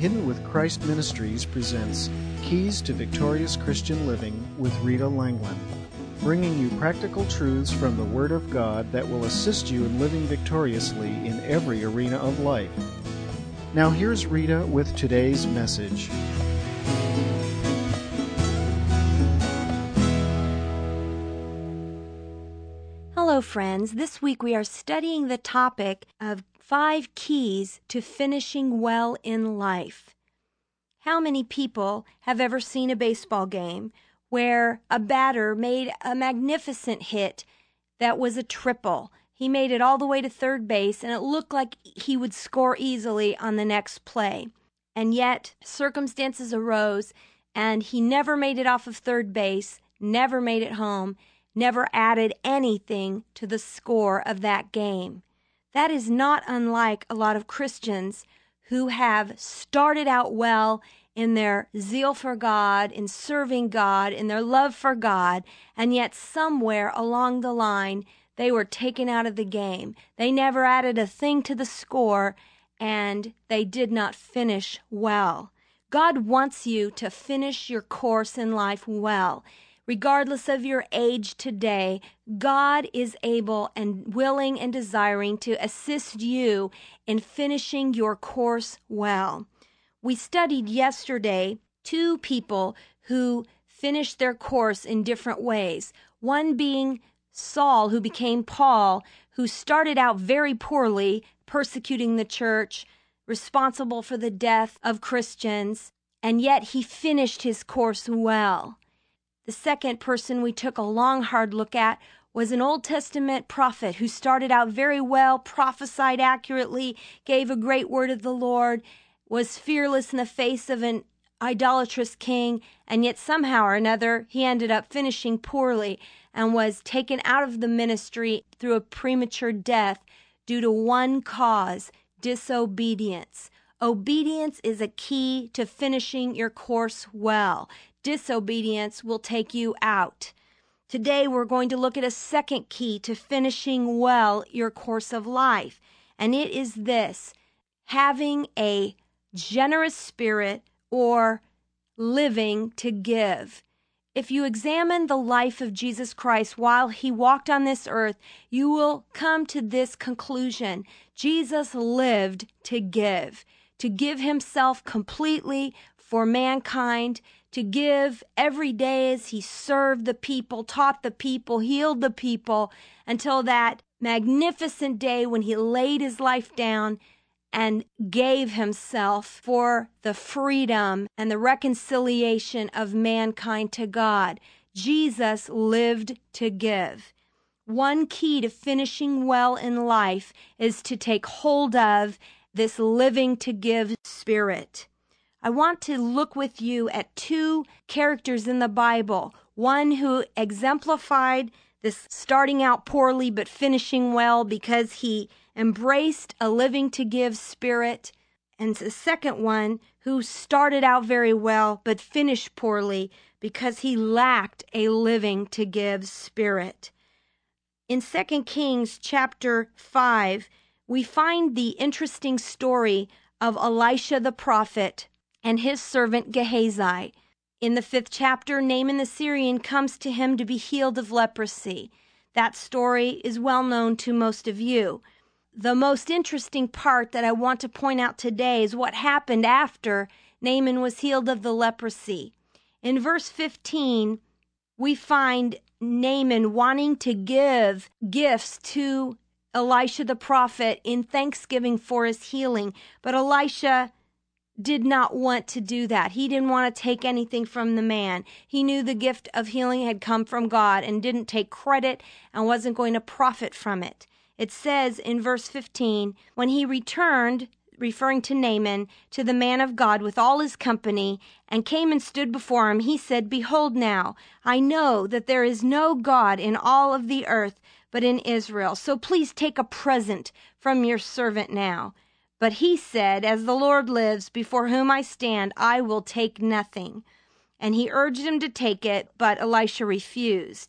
Hidden with Christ Ministries presents Keys to Victorious Christian Living with Rita Langland, bringing you practical truths from the Word of God that will assist you in living victoriously in every arena of life. Now here's Rita with today's message. Hello, friends. This week we are studying the topic of 5 keys to finishing well in life. How many people have ever seen a baseball game where a batter made a magnificent hit that was a triple? He made it all the way to third base, and it looked like he would score easily on the next play. And yet, circumstances arose, and he never made it off of third base, never made it home, never added anything to the score of that game. That is not unlike a lot of Christians who have started out well in their zeal for God, in serving God, in their love for God, and yet somewhere along the line they were taken out of the game. They never added a thing to the score, and they did not finish well. God wants you to finish your course in life well. Regardless of your age today, God is able and willing and desiring to assist you in finishing your course well. We studied yesterday 2 people who finished their course in different ways. One being Saul, who became Paul, who started out very poorly, persecuting the church, responsible for the death of Christians, and yet he finished his course well. The second person we took a long, hard look at was an Old Testament prophet who started out very well, prophesied accurately, gave a great word of the Lord, was fearless in the face of an idolatrous king, and yet somehow or another he ended up finishing poorly and was taken out of the ministry through a premature death due to one cause: disobedience. Obedience is a key to finishing your course well. Disobedience will take you out. Today we're going to look at a second key to finishing well your course of life, and it is this: having a generous spirit or living to give. If you examine the life of Jesus Christ while he walked on this earth, you will come to this conclusion: Jesus lived to give himself completely for mankind, to give every day as he served the people, taught the people, healed the people, until that magnificent day when he laid his life down and gave himself for the freedom and the reconciliation of mankind to God. Jesus lived to give. One key to finishing well in life is to take hold of this living to give spirit. I want to look with you at 2 characters in the Bible. One who exemplified this starting out poorly but finishing well because he embraced a living to give spirit. And the second one who started out very well but finished poorly because he lacked a living to give spirit. In 2 Kings chapter 5, we find the interesting story of Elisha the prophet and his servant Gehazi. In the 5th chapter, Naaman the Syrian comes to him to be healed of leprosy. That story is well known to most of you. The most interesting part that I want to point out today is what happened after Naaman was healed of the leprosy. In verse 15, we find Naaman wanting to give gifts to Elisha the prophet in thanksgiving for his healing, but Elisha did not want to do that. He didn't want to take anything from the man. He knew the gift of healing had come from God and didn't take credit and wasn't going to profit from it. It says in verse 15, when he returned, referring to Naaman, to the man of God with all his company, and came and stood before him, he said, "Behold now, I know that there is no God in all of the earth but in Israel. So please take a present from your servant now." But he said, "As the Lord lives, before whom I stand, I will take nothing." And he urged him to take it, but Elisha refused.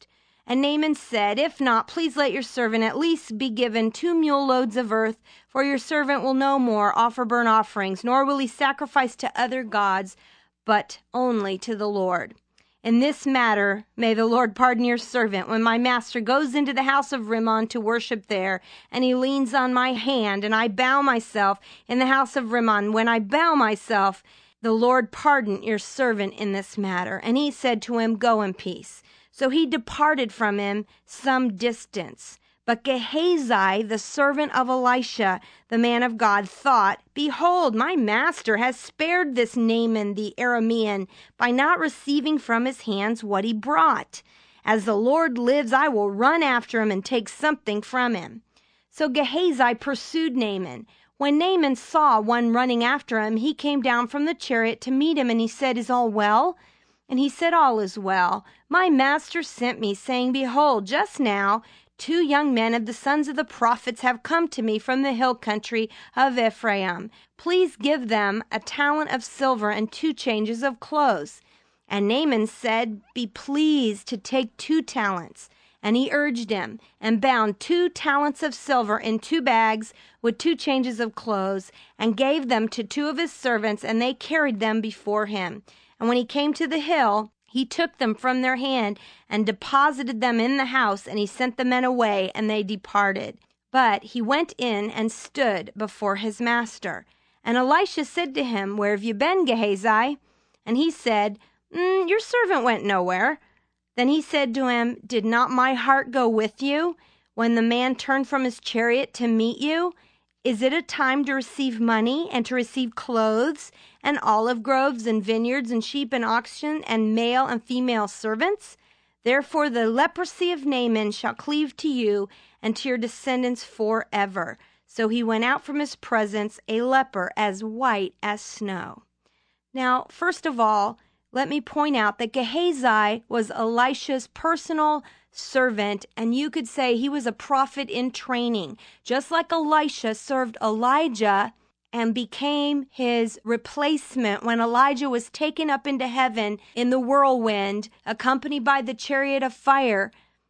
And Naaman said, "If not, please let your servant at least be given 2 mule loads of earth, for your servant will no more offer burnt offerings, nor will he sacrifice to other gods, but only to the Lord. In this matter, may the Lord pardon your servant. When my master goes into the house of Rimmon to worship there, and he leans on my hand, and I bow myself in the house of Rimmon, when I bow myself, the Lord pardon your servant in this matter." And he said to him, "Go in peace." So he departed from him some distance. But Gehazi, the servant of Elisha, the man of God, thought, "Behold, my master has spared this Naaman the Aramean by not receiving from his hands what he brought. As the Lord lives, I will run after him and take something from him." So Gehazi pursued Naaman. When Naaman saw one running after him, he came down from the chariot to meet him, and he said, "Is all well?" And he said, "All is well. My master sent me, saying, Behold, just now 2 young men of the sons of the prophets have come to me from the hill country of Ephraim. Please give them a talent of silver and 2 changes of clothes." And Naaman said, "Be pleased to take 2 talents. And he urged him, and bound 2 talents of silver in 2 bags with 2 changes of clothes, and gave them to 2 of his servants, and they carried them before him. And when he came to the hill, he took them from their hand and deposited them in the house, and he sent the men away, and they departed. But he went in and stood before his master. And Elisha said to him, "Where have you been, Gehazi?" And he said, "Your servant went nowhere." Then he said to him, "Did not my heart go with you when the man turned from his chariot to meet you? Is it a time to receive money and to receive clothes and olive groves and vineyards and sheep and oxen and male and female servants? Therefore the leprosy of Naaman shall cleave to you and to your descendants forever." So he went out from his presence a leper as white as snow. Now, first of all, let me point out that Gehazi was Elisha's personal servant, and you could say he was a prophet in training, just like Elisha served Elijah and became his replacement when Elijah was taken up into heaven in the whirlwind, accompanied by the chariot of fire.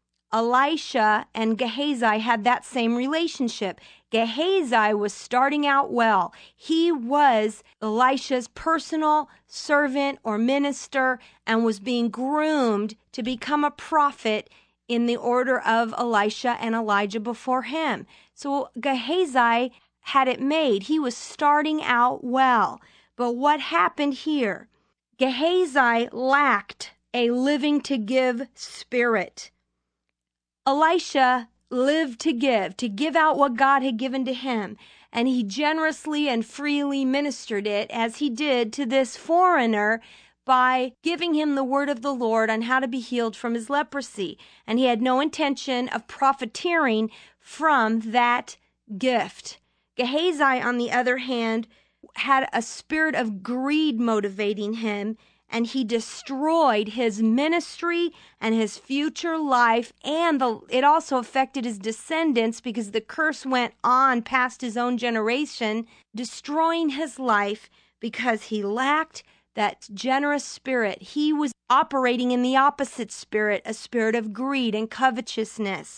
Elisha and Gehazi had that same relationship. Gehazi was starting out well. He was Elisha's personal servant or minister and was being groomed to become a prophet in the order of Elisha and Elijah before him. So Gehazi had it made. He was starting out well. But what happened here? Gehazi lacked a living to give spirit. Elisha lived to give out what God had given to him. And he generously and freely ministered it, as he did to this foreigner, by giving him the word of the Lord on how to be healed from his leprosy. And he had no intention of profiteering from that gift. Gehazi, on the other hand, had a spirit of greed motivating him, and he destroyed his ministry and his future life, and it also affected his descendants because the curse went on past his own generation, destroying his life because he lacked that generous spirit. He was operating in the opposite spirit, a spirit of greed and covetousness.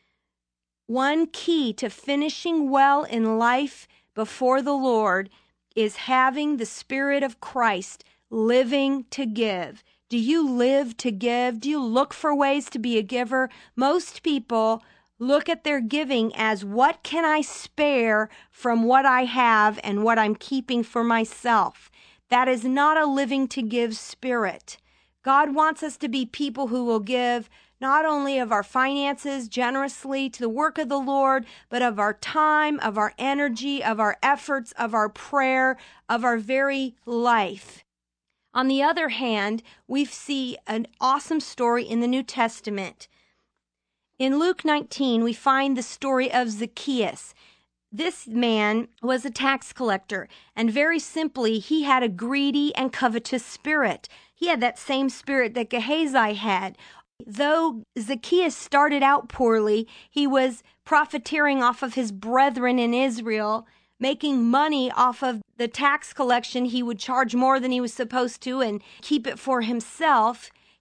One key to finishing well in life before the Lord is having the Spirit of Christ, living to give. Do you live to give? Do you look for ways to be a giver? Most people look at their giving as, what can I spare from what I have and what I'm keeping for myself? That is not a living to give spirit. God wants us to be people who will give not only of our finances generously to the work of the Lord, but of our time, of our energy, of our efforts, of our prayer, of our very life. On the other hand, we see an awesome story in the New Testament. In Luke 19, we find the story of Zacchaeus. This man was a tax collector, and very simply, he had a greedy and covetous spirit. He had that same spirit that Gehazi had. Though Zacchaeus started out poorly, he was profiteering off of his brethren in Israel, making money off of the tax collection. He would charge more than he was supposed to and keep it for himself.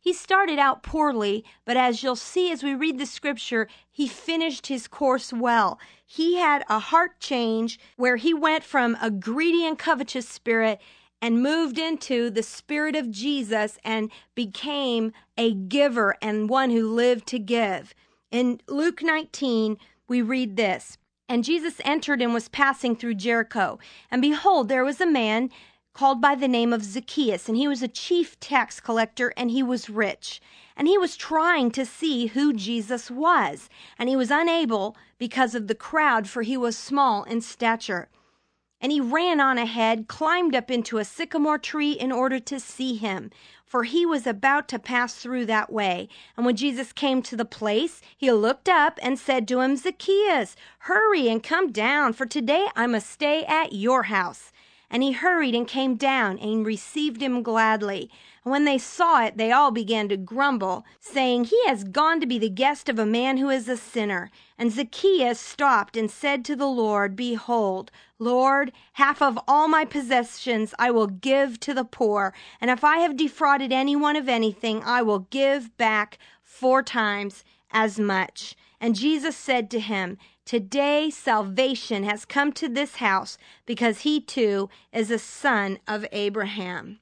He started out poorly, but as you'll see as we read the scripture, he finished his course well. He had a heart change where he went from a greedy and covetous spirit and moved into the spirit of Jesus and became a giver and one who lived to give. In Luke 19, we read this, "And Jesus entered and was passing through Jericho. And behold, there was a man called by the name of Zacchaeus, and he was a chief tax collector, and he was rich. And he was trying to see who Jesus was, and he was unable because of the crowd, for he was small in stature. And he ran on ahead, climbed up into a sycamore tree in order to see him, for he was about to pass through that way. And when Jesus came to the place, he looked up and said to him, 'Zacchaeus, hurry and come down, for today I must stay at your house.' And he hurried and came down and received him gladly. And when they saw it, they all began to grumble, saying, 'He has gone to be the guest of a man who is a sinner.' And Zacchaeus stopped and said to the Lord, 'Behold, Lord, half of all my possessions I will give to the poor, and if I have defrauded anyone of anything, I will give back 4 times as much.' And Jesus said to him, 'Today salvation has come to this house, because he too is a son of Abraham.'"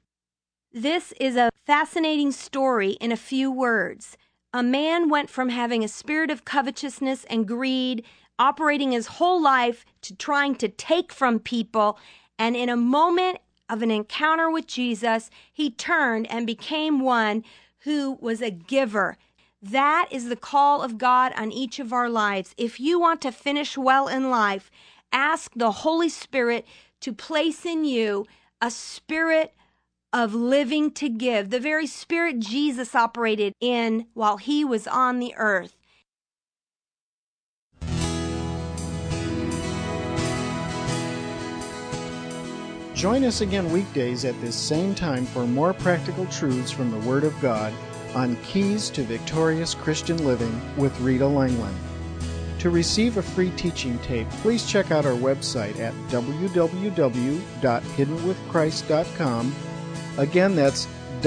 This is a fascinating story in a few words. A man went from having a spirit of covetousness and greed, operating his whole life to trying to take from people, and in a moment of an encounter with Jesus, he turned and became one who was a giver. That is the call of God on each of our lives. If you want to finish well in life, ask the Holy Spirit to place in you a spirit of living to give, the very spirit Jesus operated in while he was on the earth. Join us again weekdays at this same time for more practical truths from the Word of God on Keys to Victorious Christian Living with Rita Langland. To receive a free teaching tape, please check out our website at www.hiddenwithchrist.com. Again, that's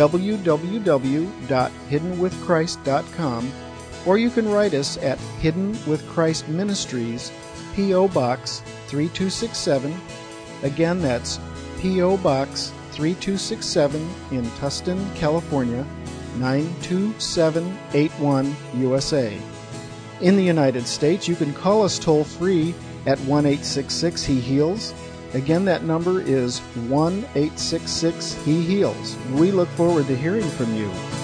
www.hiddenwithchrist.com, or you can write us at Hidden with Christ Ministries, P.O. Box 3267. Again, that's P.O. Box 3267 in Tustin, California, 92781, USA. In the United States, you can call us toll-free at 1-866-HE-HEALS. Again, that number is 1-866-HE-HEALS. We look forward to hearing from you.